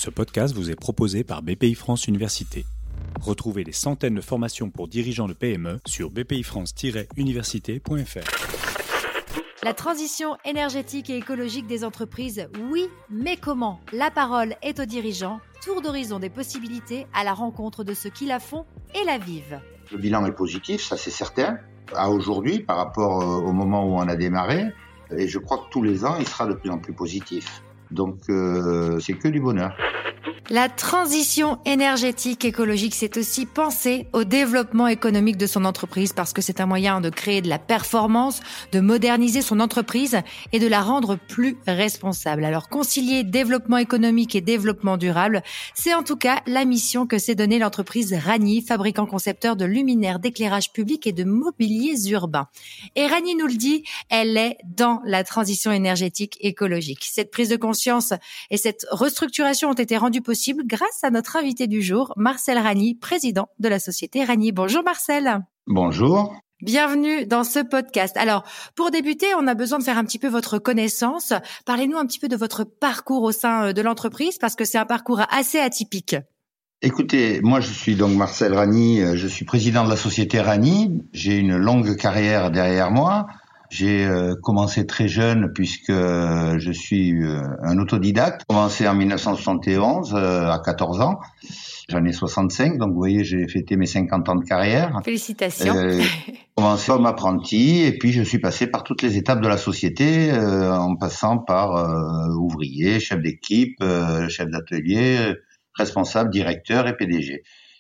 Ce podcast vous est proposé par BPI-France Université. Retrouvez les centaines de formations pour dirigeants de PME sur bpifrance-université.fr. La transition énergétique et écologique des entreprises, oui, mais comment ? La parole est aux dirigeants. Tour d'horizon des possibilités à la rencontre de ceux qui la font et la vivent. Le bilan est positif, ça c'est certain, à aujourd'hui par rapport au moment où on a démarré. Et je crois que tous les ans, il sera de plus en plus positif. Donc, c'est que du bonheur. La transition énergétique écologique, c'est aussi penser au développement économique de son entreprise parce que c'est un moyen de créer de la performance, de moderniser son entreprise et de la rendre plus responsable. Alors, concilier développement économique et développement durable, c'est en tout cas la mission que s'est donnée l'entreprise Rani, fabricant concepteur de luminaires d'éclairage public et de mobiliers urbains. Et Rani nous le dit, elle est dans la transition énergétique écologique. Cette prise de conscience et cette restructuration ont été rendues possible grâce à notre invité du jour, Marcel Rani, président de la société Rani. Bonjour Marcel. Bonjour. Bienvenue dans ce podcast. Alors, pour débuter, on a besoin de faire un petit peu votre connaissance. Parlez-nous un petit peu de votre parcours au sein de l'entreprise parce que c'est un parcours assez atypique. Écoutez, moi je suis donc Marcel Rani, je suis président de la société Rani. J'ai une longue carrière derrière moi. J'ai commencé très jeune puisque je suis un autodidacte. J'ai commencé en 1971 à 14 ans. J'en ai 65, donc vous voyez, j'ai fêté mes 50 ans de carrière. Félicitations. Commencé comme apprenti et puis je suis passé par toutes les étapes de la société en passant par ouvrier, chef d'équipe, chef d'atelier, responsable, directeur et PDG.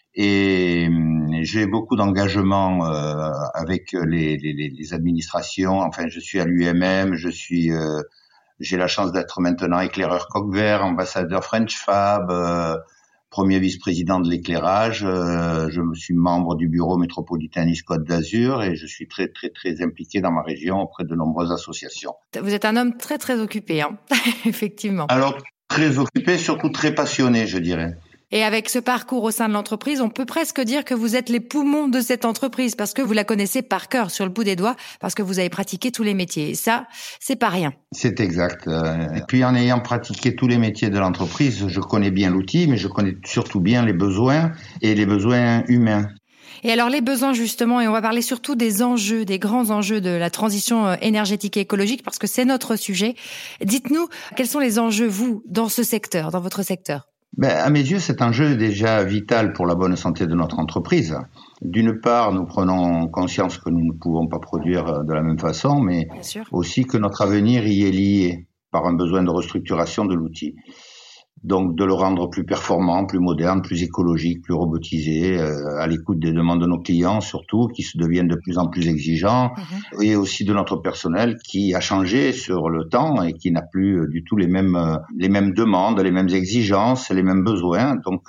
Et j'ai beaucoup d'engagement avec les administrations. Enfin, je suis à l'UMM, j'ai la chance d'être maintenant éclaireur coq vert, ambassadeur French Fab, premier vice-président de l'éclairage. Je suis membre du bureau métropolitain Nice-Côte d'Azur et je suis très très très impliqué dans ma région auprès de nombreuses associations. Vous êtes un homme très très occupé, hein. Effectivement. Alors très occupé, surtout très passionné, je dirais. Et avec ce parcours au sein de l'entreprise, on peut presque dire que vous êtes les poumons de cette entreprise parce que vous la connaissez par cœur, sur le bout des doigts, parce que vous avez pratiqué tous les métiers. Et ça, c'est pas rien. C'est exact. Et puis en ayant pratiqué tous les métiers de l'entreprise, je connais bien l'outil, mais je connais surtout bien les besoins et les besoins humains. Et alors les besoins justement, et on va parler surtout des enjeux, des grands enjeux de la transition énergétique et écologique, parce que c'est notre sujet. Dites-nous, quels sont les enjeux, vous, dans ce secteur, dans votre secteur ? À mes yeux, c'est un enjeu déjà vital pour la bonne santé de notre entreprise. D'une part, nous prenons conscience que nous ne pouvons pas produire de la même façon, mais aussi que notre avenir y est lié par un besoin de restructuration de l'outil. Donc, de le rendre plus performant, plus moderne, plus écologique, plus robotisé, à l'écoute des demandes de nos clients, surtout, qui se deviennent de plus en plus exigeants, et aussi de notre personnel qui a changé sur le temps et qui n'a plus du tout les mêmes demandes, les mêmes exigences, les mêmes besoins. Donc,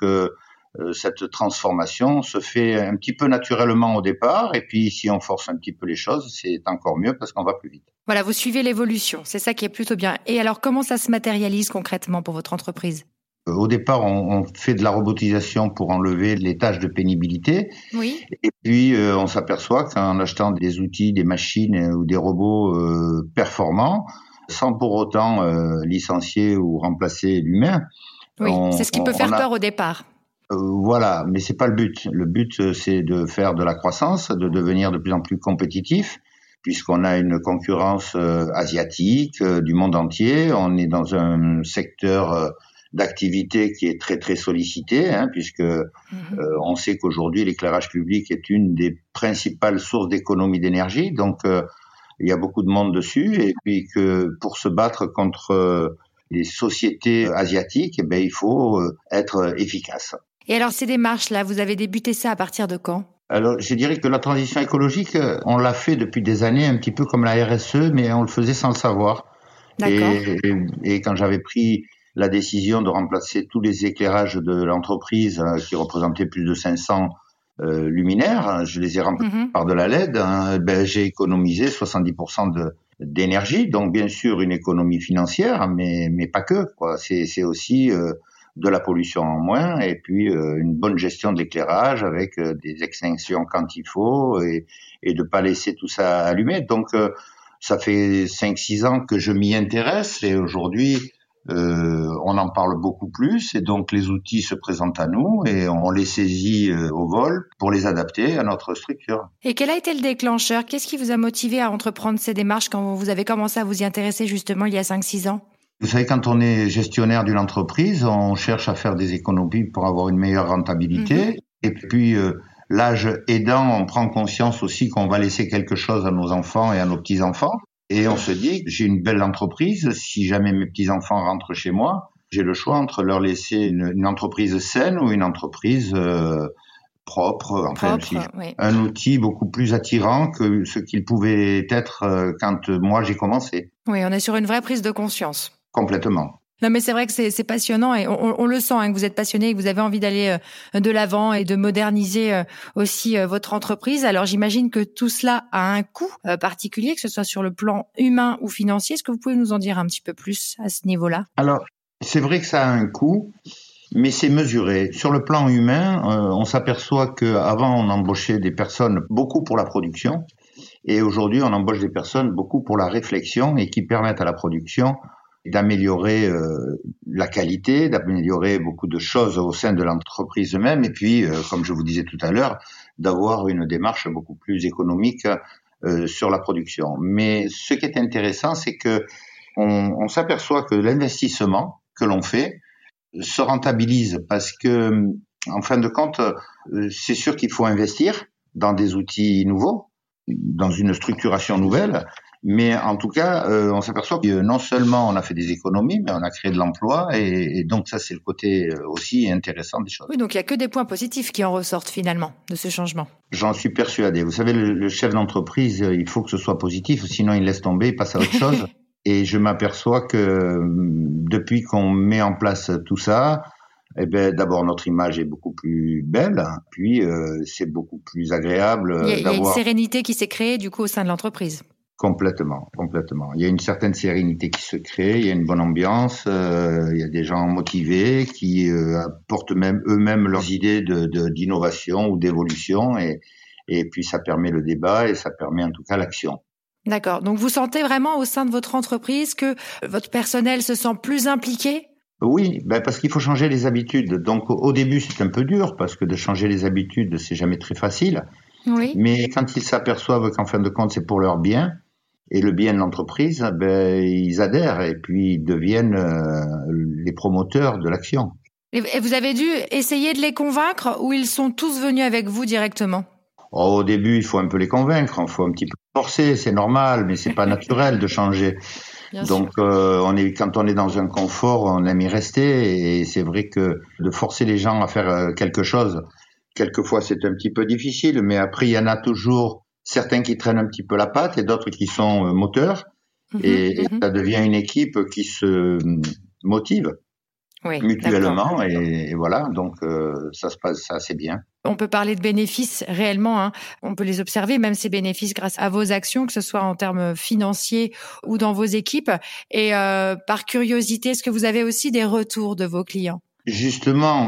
cette transformation se fait un petit peu naturellement au départ, et puis si on force un petit peu les choses, c'est encore mieux parce qu'on va plus vite. Voilà, vous suivez l'évolution, c'est ça qui est plutôt bien. Et alors, comment ça se matérialise concrètement pour votre entreprise ? Au départ, on fait de la robotisation pour enlever les tâches de pénibilité. Oui. Et puis, on s'aperçoit qu'en achetant des outils, des machines ou des robots performants, sans pour autant licencier ou remplacer l'humain. Oui, c'est ce qui peut faire peur au départ. Voilà, mais c'est pas le but. Le but, c'est de faire de la croissance, de devenir de plus en plus compétitif, puisqu'on a une concurrence asiatique du monde entier. On est dans un secteur d'activité qui est très très sollicité, puisque on sait qu'aujourd'hui l'éclairage public est une des principales sources d'économie d'énergie. Donc il y a beaucoup de monde dessus, et puis que pour se battre contre les sociétés asiatiques, il faut être efficace. Et alors ces démarches-là, vous avez débuté ça à partir de quand ? Alors, je dirais que la transition écologique, on l'a fait depuis des années, un petit peu comme la RSE, mais on le faisait sans le savoir. D'accord. Et quand j'avais pris la décision de remplacer tous les éclairages de l'entreprise, qui représentaient plus de 500 luminaires, je les ai remplacés par de la LED, j'ai économisé 70% d'énergie, donc bien sûr une économie financière, mais pas que, quoi. C'est aussi de la pollution en moins, et puis une bonne gestion de l'éclairage avec des extinctions quand il faut, et de pas laisser tout ça allumé. Donc ça fait 5-6 ans que je m'y intéresse, et aujourd'hui on en parle beaucoup plus et donc les outils se présentent à nous et on les saisit au vol pour les adapter à notre structure. Et quel a été le déclencheur? Qu'est-ce qui vous a motivé à entreprendre ces démarches quand vous avez commencé à vous y intéresser justement il y a 5-6 ans? Vous savez, quand on est gestionnaire d'une entreprise, on cherche à faire des économies pour avoir une meilleure rentabilité. Et puis, l'âge aidant, on prend conscience aussi qu'on va laisser quelque chose à nos enfants et à nos petits-enfants. Et on se dit, j'ai une belle entreprise, si jamais mes petits-enfants rentrent chez moi, j'ai le choix entre leur laisser une entreprise saine ou une entreprise propre, oui. Un outil beaucoup plus attirant que ce qu'il pouvait être quand moi j'ai commencé. Oui, on est sur une vraie prise de conscience. Complètement. Non, mais c'est vrai que c'est passionnant et on le sent, que vous êtes passionné et que vous avez envie d'aller de l'avant et de moderniser aussi votre entreprise. Alors, j'imagine que tout cela a un coût particulier, que ce soit sur le plan humain ou financier. Est-ce que vous pouvez nous en dire un petit peu plus à ce niveau-là? Alors, c'est vrai que ça a un coût, mais c'est mesuré. Sur le plan humain, on s'aperçoit qu'avant, on embauchait des personnes beaucoup pour la production et aujourd'hui, on embauche des personnes beaucoup pour la réflexion et qui permettent à la production d'améliorer la qualité, d'améliorer beaucoup de choses au sein de l'entreprise même, et puis, comme je vous disais tout à l'heure, d'avoir une démarche beaucoup plus économique sur la production. Mais ce qui est intéressant, c'est que on s'aperçoit que l'investissement que l'on fait se rentabilise parce que, en fin de compte, c'est sûr qu'il faut investir dans des outils nouveaux, dans une structuration nouvelle. Mais en tout cas, on s'aperçoit que non seulement on a fait des économies, mais on a créé de l'emploi et donc ça, c'est le côté aussi intéressant des choses. Oui, donc il n'y a que des points positifs qui en ressortent finalement de ce changement. J'en suis persuadé. Vous savez, le chef d'entreprise, il faut que ce soit positif, sinon il laisse tomber, il passe à autre chose. Et je m'aperçois que depuis qu'on met en place tout ça, eh ben, d'abord notre image est beaucoup plus belle, puis c'est beaucoup plus agréable. Il y a une sérénité qui s'est créée du coup au sein de l'entreprise. Complètement. Il y a une certaine sérénité qui se crée, il y a une bonne ambiance, il y a des gens motivés qui apportent même eux-mêmes leurs idées d'innovation ou d'évolution et puis ça permet le débat et ça permet en tout cas l'action. D'accord. Donc vous sentez vraiment au sein de votre entreprise que votre personnel se sent plus impliqué? Oui, parce qu'il faut changer les habitudes. Donc au début c'est un peu dur parce que de changer les habitudes c'est jamais très facile. Oui. Mais quand ils s'aperçoivent qu'en fin de compte c'est pour leur bien et le bien de l'entreprise, ils adhèrent et puis ils deviennent les promoteurs de l'action. Et vous avez dû essayer de les convaincre ou ils sont tous venus avec vous directement? Au début, il faut un peu les convaincre, il faut un petit peu forcer, c'est normal, mais c'est pas naturel de changer. Donc, quand on est dans un confort, on aime y rester et c'est vrai que de forcer les gens à faire quelque chose, quelquefois c'est un petit peu difficile, mais après il y en a toujours certains qui traînent un petit peu la patte et d'autres qui sont moteurs et ça devient une équipe qui se motive mutuellement et voilà, donc ça se passe assez bien. On peut parler de bénéfices réellement, on peut les observer, même ces bénéfices grâce à vos actions, que ce soit en termes financiers ou dans vos équipes. Et par curiosité, est-ce que vous avez aussi des retours de vos clients? Justement,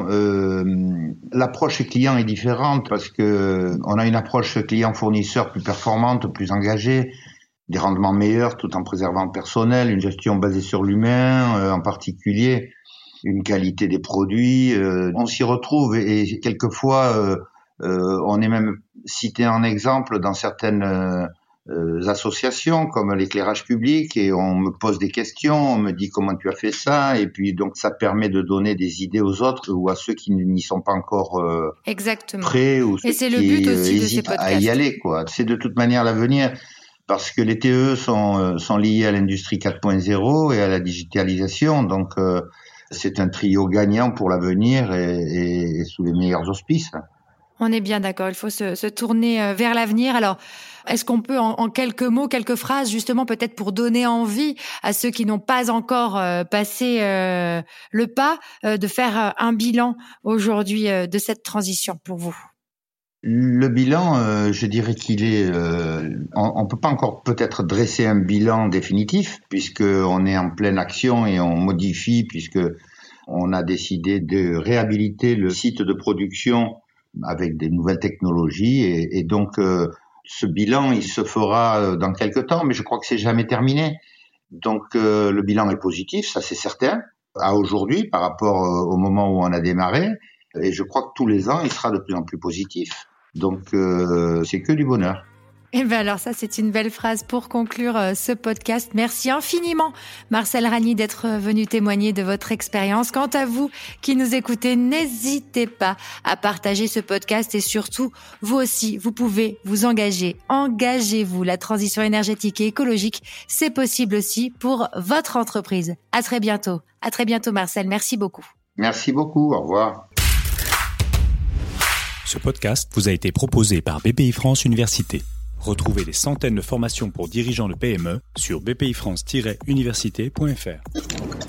l'approche client est différente parce que on a une approche client-fournisseur plus performante, plus engagée, des rendements meilleurs tout en préservant le personnel, une gestion basée sur l'humain en particulier, une qualité des produits. On s'y retrouve et quelquefois on est même cité en exemple dans certaines associations comme l'éclairage public et on me pose des questions, on me dit comment tu as fait ça et puis donc ça permet de donner des idées aux autres ou à ceux qui n'y sont pas encore prêts ou ceux c'est le but aussi de ces hésitent à y aller quoi. C'est de toute manière l'avenir parce que les TE sont liés à l'industrie 4.0 et à la digitalisation donc c'est un trio gagnant pour l'avenir et sous les meilleurs auspices. On est bien d'accord, il faut se tourner vers l'avenir. Alors, est-ce qu'on peut en quelques mots, quelques phrases, justement peut-être pour donner envie à ceux qui n'ont pas encore passé le pas, de faire un bilan aujourd'hui de cette transition pour vous? Le bilan, je dirais qu'il est... on peut pas encore peut-être dresser un bilan définitif puisqu'on est en pleine action et on modifie puisque on a décidé de réhabiliter le site de production avec des nouvelles technologies et donc ce bilan il se fera dans quelques temps mais je crois que c'est jamais terminé Donc le bilan est positif, ça c'est certain, à aujourd'hui par rapport au moment où on a démarré. Et je crois que tous les ans, il sera de plus en plus positif. Donc c'est que du bonheur. Et bien alors ça, c'est une belle phrase pour conclure ce podcast. Merci infiniment, Marcel Ragny, d'être venu témoigner de votre expérience. Quant à vous qui nous écoutez, n'hésitez pas à partager ce podcast et surtout, vous aussi, vous pouvez vous engager. Engagez-vous. La transition énergétique et écologique, c'est possible aussi pour votre entreprise. À très bientôt. À très bientôt, Marcel. Merci beaucoup. Merci beaucoup. Au revoir. Ce podcast vous a été proposé par BPI France Université. Retrouvez des centaines de formations pour dirigeants de PME sur bpifrance-université.fr.